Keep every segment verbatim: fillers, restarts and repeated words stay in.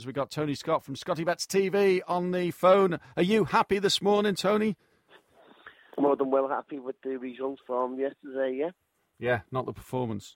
We've got Tony Scott from Scotty Betts T V on the phone. Are you happy this morning, Tony? More than well happy with the results from yesterday, yeah. Yeah, not the performance.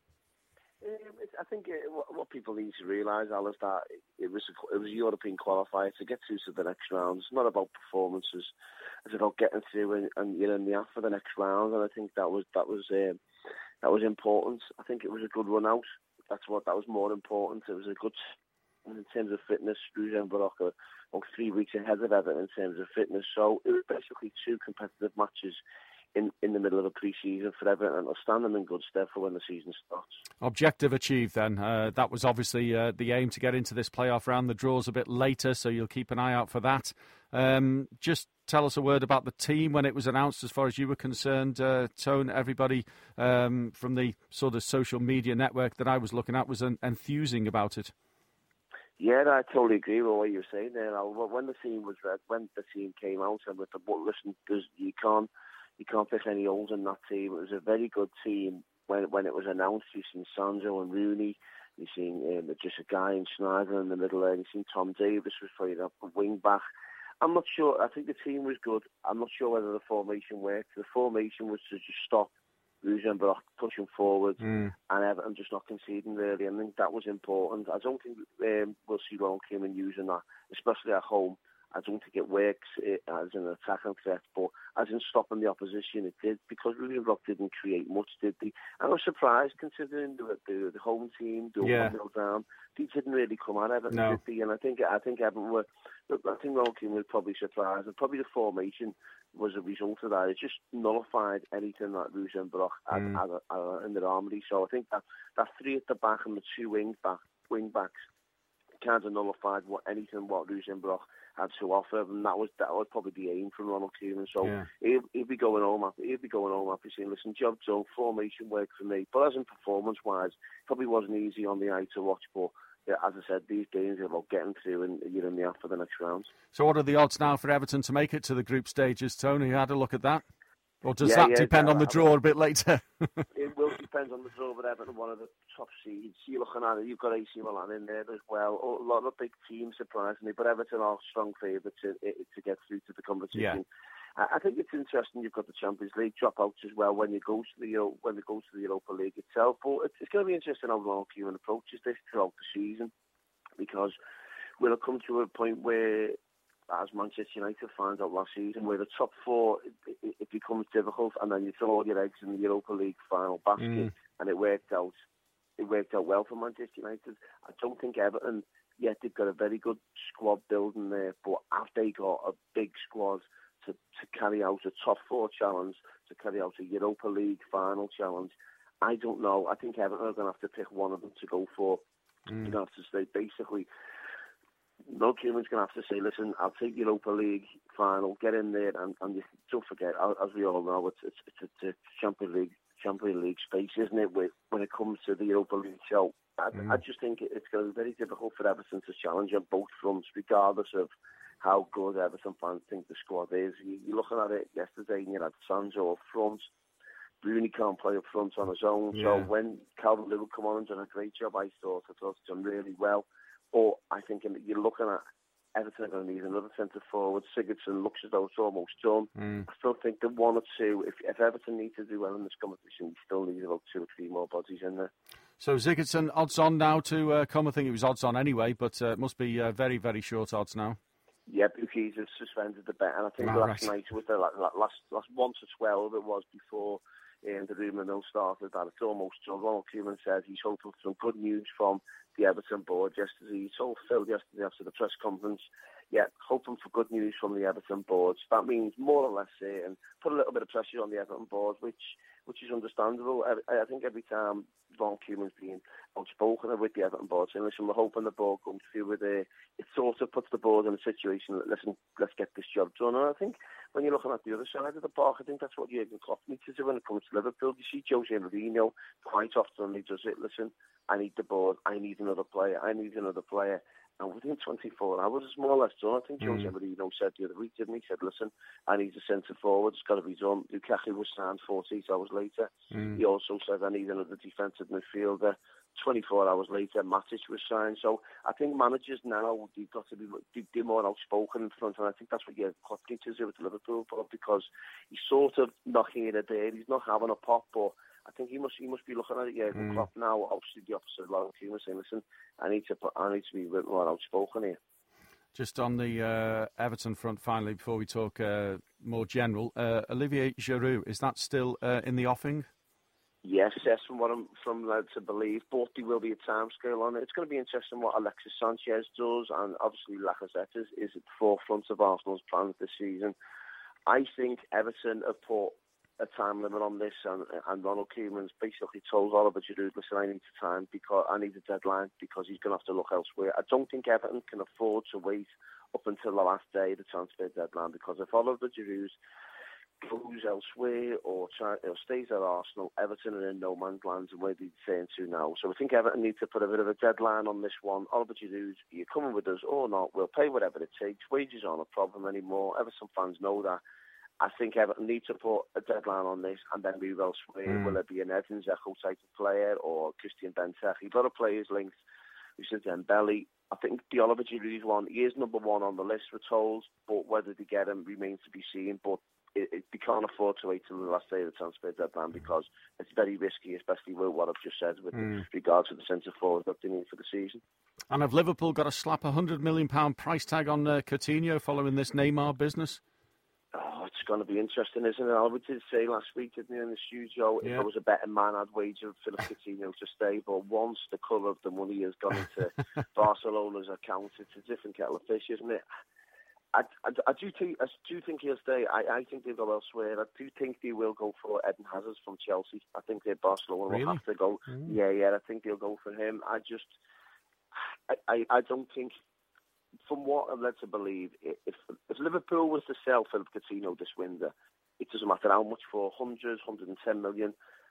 Um, it's, I think it, what, what people need to realise, Al, is that it was a, it was a European qualifier to get through to the next round. It's not about performances; it's about getting through and, and you're in the app for the next round. And I think that was that was um, that was important. I think it was a good run out. That's what that was more important. It was a good. In terms of fitness, Ruud Barak are about three weeks ahead of Everton in terms of fitness. So it was basically two competitive matches in, in the middle of a pre-season for Everton, and it'll stand them in good stead for when the season starts. Objective achieved then. Uh, that was obviously uh, the aim, to get into this playoff round. The draw's a bit later, so you'll keep an eye out for that. Um, just tell us a word about the team when it was announced, as far as you were concerned, uh, Tone. Everybody um, from the sort of social media network that I was looking at was en- enthusing about it. Yeah, I totally agree with what you were saying there. When the team was read, when the team came out, and with the but listen, you can't you can't pick any holes in that team. It was a very good team when when it was announced. You've seen Sandro and Rooney, you've seen um, just a guy in Schneider in the middle there. You've seen Tom Davis was playing up a wing back. I'm not sure. I think the team was good. I'm not sure whether the formation worked. The formation was to just stop Ruud Barak pushing forward mm. and Everton just not conceding really. I think that was important. I don't think um, we'll see Ron Koeman using that, especially at home. I don't think it works as an attacking threat, but as in stopping the opposition, it did, because Ruud Barak didn't create much, did they? I was surprised, considering the, the, the home team, the yeah. one nil down. They didn't really come at Everton, no. did they? And I think I think Everton were. I think Ron Koeman was probably surprised, and probably the formation was a result of that. It just nullified anything that Ruud Barak had, mm. had, had in their armoury. So I think that that three at the back and the two wing back wing backs kind of nullified what anything what Ruud Barak had to offer, and that was that was probably the aim from Ronald Koeman. So yeah. he'll, he'll be going home after he'll be going home after saying, "Listen, job done, formation worked for me." But as in performance wise, probably wasn't easy on the eye to watch. But yeah, as I said, these games are about getting through, and you're in the app for the next round. So, what are the odds now for Everton to make it to the group stages, Tony? You had a look at that, or does yeah, that yeah, depend yeah, on the draw a bit later? It will depend on the draw, but Everton, one of the top seeds. You're looking at it, you've got A C Milan in there as well. A lot of big teams, surprisingly, but Everton are strong favourites to, to get through to the competition. Yeah. I think it's interesting you've got the Champions League dropouts as well when you go to the when it goes to the Europa League itself. But it's, it's going to be interesting how Ron Koeman approaches this throughout the season, because will it come to a point where, as Manchester United found out last season, where the top four, it, it, it becomes difficult, and then you throw all your eggs in the Europa League final basket, mm. and it worked out. It worked out well for Manchester United. I don't think Everton, yet they've got a very good squad building there, but have they got a big squad to, to carry out a top four challenge, to carry out a Europa League final challenge? I don't know. I think Everton are going to have to pick one of them to go for. Mm. You're going to have to say, basically, no Koeman's going to have to say, listen, I'll take Europa League final, get in there, and, and you, don't forget, as we all know, it's it's, it's, it's a Champions League Champions League space, isn't it, with, when it comes to the Europa League? So I, mm. I just think it's going to be very difficult for Everton to challenge on both fronts, regardless of how good Everton fans think the squad is. You, you're looking at it yesterday, and you had Sancho up front. Rooney can't play up front on his own. Yeah. So when Calvin Lewin come on and done a great job, I thought, I thought he's done really well. But I think you're looking at Everton are going to need another centre forward. Sigurdsson looks as though it's almost done. Mm. I still think that one or two, if, if Everton need to do well in this competition, you still need about two or three more bodies in there. So Sigurdsson, odds on now to uh, come. I think it was odds on anyway, but uh, it must be uh, very, very short odds now. Yeah, Buki's has suspended the bet, and I think oh, last right. night was the last, last, last one to twelve it was before um, the rumour mill started that it's almost done. Ronald Koeman says he's hoping for some good news from the Everton board yesterday. He told Phil yesterday after the press conference, yeah, hoping for good news from the Everton board. That means more or less certain, put a little bit of pressure on the Everton board, which which is understandable. I, I think every time Ron Koeman's been outspoken with the Everton board, saying, listen, we're hoping the board comes through with it, it sort of puts the board in a situation that, listen, let's get this job done. And I think when you're looking at the other side of the park, I think that's what Jurgen Klopp needs to do when it comes to Liverpool. You see Jose Mourinho quite often, he does it, listen, I need the board, I need another player, I need another player. And within twenty-four hours, it's more or less done. I think Joe mm. Severino said the other week, didn't he? He said, listen, I need a centre-forward. It's got to be done. Lukaku was signed forty-eight hours later. Mm. He also said, I need another defensive midfielder. twenty-four hours later, Matic was signed. So I think managers now, they've got to be, be more outspoken in front. And I think that's what you're Klopp to do with Liverpool, because he's sort of knocking it a day. He's not having a pop, but I think he must he must be looking at it, yeah, mm. Klopp now, obviously the opposite of Lauren Koeman, saying, listen, I need to put, I need to be a bit more outspoken here. Just on the uh, Everton front, finally, before we talk uh, more general, uh, Olivier Giroud, is that still uh, in the offing? Yes, yes, from what I'm from led to believe, but there will be a timescale on it. It's going to be interesting what Alexis Sanchez does, and obviously Lacazette is, is at the forefront of Arsenal's plans this season. I think Everton have put a time limit on this, and, and Ronald Koeman's basically told Oliver Giroud, listen, I need time because I need a deadline because he's going to have to look elsewhere. I don't think Everton can afford to wait up until the last day of the transfer deadline, because if Oliver Giroud goes elsewhere or, try, or stays at Arsenal, Everton are in no man's land, and where they're saying to now. So I think Everton need to put a bit of a deadline on this one. Oliver Giroud, you're coming with us or not, we'll pay whatever it takes. Wages aren't a problem anymore. Everton fans know that. I think Everton need to put a deadline on this and then move elsewhere. Mm. Will it be an Edin Dzeko type of player or Christian Benteke? You've got to play his length. We said Dembele. I think the Oliver Giroud one, he is number one on the list, we're told, but whether they get him remains to be seen. But it, it, they can't afford to wait till the last day of the transfer deadline, because it's very risky, especially with what I've just said with mm. regards to the centre forward that they need for the season. And have Liverpool got to slap a one hundred million pounds price tag on uh, Coutinho following this Neymar business? Oh, it's going to be interesting, isn't it? I did say last week, didn't you, in the studio, yeah. if I was a betting man, I'd wager Philip Coutinho to stay. But once the colour of the money has gone into Barcelona's account, it's a different kettle of fish, isn't it? I, I, I do think I do think he'll stay. I, I think they'll go elsewhere. I do think they will go for Eden Hazard from Chelsea. I think that Barcelona really? will have to go. Mm. Yeah, yeah. I think they'll go for him. I just, I, I, I don't think. From what I'm led to believe, if if Liverpool was to sell Philip Coutinho this window, it doesn't matter how much, for one hundred, one hundred ten million,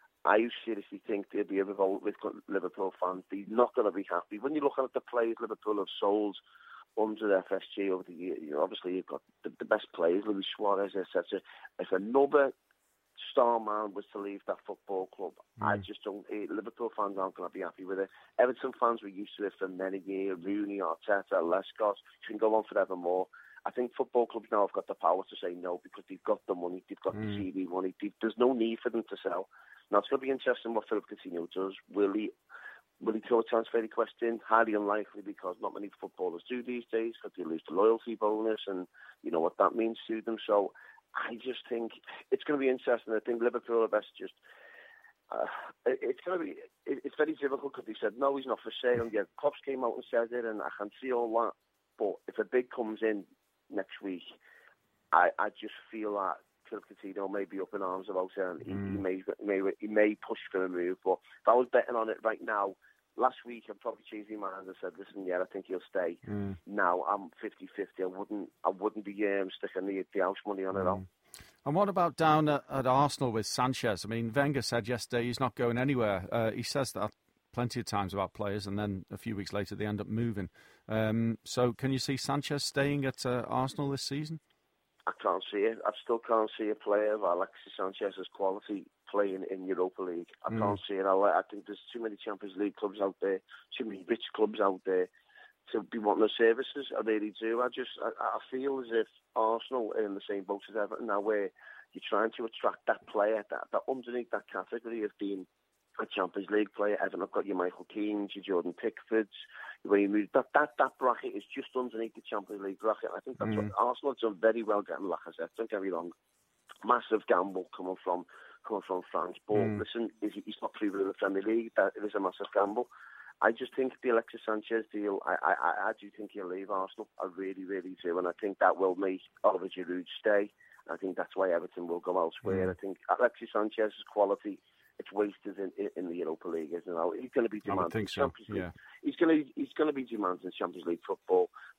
I seriously think there'll be a revolt with Liverpool fans. They're not going to be happy. When you're looking at the players Liverpool have sold under F S G over the year, you know, obviously you've got the, the best players, Luis Suarez, et cetera. If another star man was to leave that football club, mm. I just don't. Liverpool fans aren't going to be happy with it. Everton fans were used to it for many years. Rooney, Arteta, Lescott, you can go on forevermore. I think football clubs now have got the power to say no, because they've got the money, they've got mm. the T V money. There's no need for them to sell. Now it's going to be interesting what Philip Coutinho does. Will he? Will he throw a transfer request in? Highly unlikely, because not many footballers do these days, because they lose the loyalty bonus, and you know what that means to them. So I just think it's going to be interesting. I think Liverpool are best just. Uh, it, it's going to be. It, it's very difficult, because they said no, he's not for sale. And yeah, Klopp came out and said it, and I can see all that. But if a bid comes in next week, I, I just feel that Philip Coutinho may be up in arms about it, and mm. he, he may he may he may push for a move. But if I was betting on it right now, last week I'd probably changed my mind and said, listen, yeah, I think he'll stay. Mm. Now I'm fifty-fifty. I wouldn't I wouldn't be um, sticking the, the house money on mm. it all. And what about down at, at Arsenal with Sanchez? I mean, Wenger said yesterday he's not going anywhere. Uh, he says that plenty of times about players, and then a few weeks later they end up moving. Um, so can you see Sanchez staying at uh, Arsenal this season? I can't see it. I still can't see a player of Alexis Sanchez's quality playing in Europa League. I mm. can't see it. I, I think there's too many Champions League clubs out there, too many rich clubs out there to be wanting the services. I really do. I just, I, I feel as if Arsenal are in the same boat as Everton now, where you're trying to attract that player, that, that underneath that category of being a Champions League player. Everton have got your Michael Keanes, your Jordan Pickfords. When you move that, that that bracket is just underneath the Champions League bracket. I think that's mm. what Arsenal have done very well getting Lacazette. Don't get me wrong, massive gamble coming from coming from France. But mm. listen, he's not proven in the Premier League. That it is a massive gamble. I just think the Alexis Sanchez deal, I, I, I do think he'll leave Arsenal. I really, really do. And I think that will make Oliver Giroud stay. I think that's why Everton will go elsewhere. Mm. I think Alexis Sanchez's quality, it's wasted in, in, in the Europa League, isn't it? He's going to be demanding. I would think so. Yeah. He's going to he's going to be demanding Champions League football.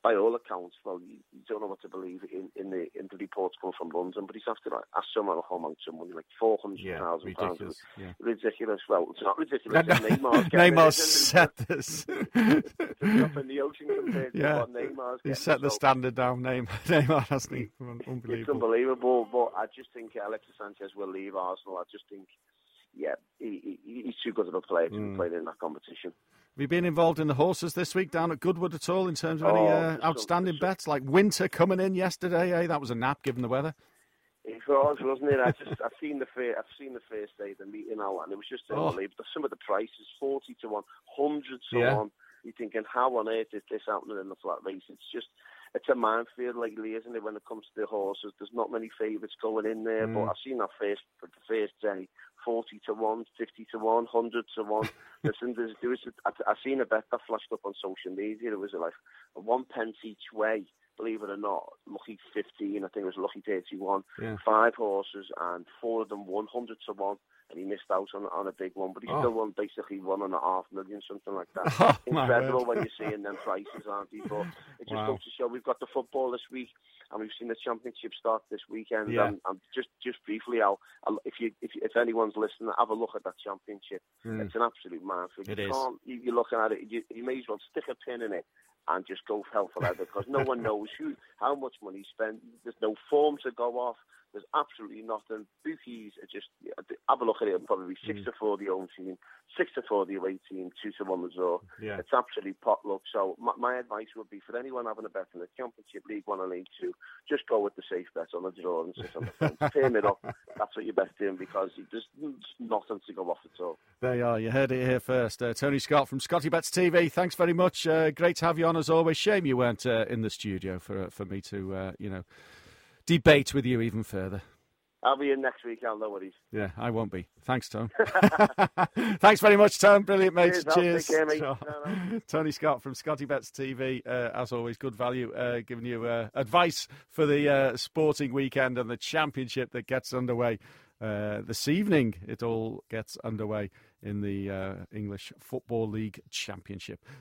by all accounts, well, you, you don't know what to believe in, in the in the reports coming from London, but he's after like astronomical amounts of money, like four hundred thousand yeah, pounds. ridiculous. Yeah. Ridiculous. Well, it's not ridiculous. Neymar's Neymar set this. It's a drop in the ocean compared to yeah. what Neymar's He getting. set the so, standard down. Neymar, Neymar hasn't he? Unbelievable. It's unbelievable, but I just think Alexis Sanchez will leave Arsenal. I just think, yeah, he, he, he's too good of a player to mm. be playing in that competition. Have you been involved in the horses this week down at Goodwood at all in terms of oh, any uh, outstanding so, bets? Like Winter coming in yesterday, eh? That was a nap given the weather. It was, wasn't it? I just, I've seen the first, I've seen the first day of the meeting now, and it was just oh. unbelievable. Some of the prices, forty to one, hundred to yeah. one. You're thinking, how on earth is this happening in the flat race? It's just, it's a minefield lately, isn't it? When it comes to the horses, there's not many favourites going in there. Mm. But I've seen that first, the first day, forty to one, fifty to one, hundred to one. Listen, there's, there was, a, I, I've seen a bet that flashed up on social media. It was like a one pence each way. Believe it or not, lucky fifteen, I think it was lucky thirty-one. Yeah. Five horses, and four of them won hundred to one, and he missed out on on a big one. But he oh. still won basically one and a half million, something like that. Oh, Incredible when you're seeing them prices, aren't they? But it just wow. goes to show we've got the football this week, and we've seen the championship start this weekend. Yeah. And, and just just briefly, I'll, I'll, if you if if anyone's listening, have a look at that championship. Mm. It's an absolute minefield. It you is. Can't, you, you're looking at it. You, you may as well stick a pin in it and just go for hell for leather, because no one knows who, how much money spent. There's no form to go off. There's absolutely nothing. Bookies are just, have a look at it, and probably six mm. to four the home team, six to four the away team, two to one the draw. Yeah. It's absolutely potluck. So my, my advice would be for anyone having a bet in the Championship, League One and League Two, just go with the safe bet on the draw and sit on the fence. Turn it up. That's what you're best doing, because there's nothing to go off at all. There you are. You heard it here first. Uh, Tony Scott from Scotty Bets T V. Thanks very much. Uh, great to have you on as always. Shame you weren't uh, in the studio for uh, for me to, uh, you know, debate with you even further. I'll be in next week, I'll know what he's. Yeah, I won't be. Thanks, Tom. Thanks very much, Tom. Brilliant, mate. Cheers. Cheers. Care, mate. So, no, no. Tony Scott from Scotty Bets T V. Uh, as always, good value, uh, giving you uh, advice for the uh, sporting weekend and the championship that gets underway uh, this evening. It all gets underway in the uh, English Football League Championship.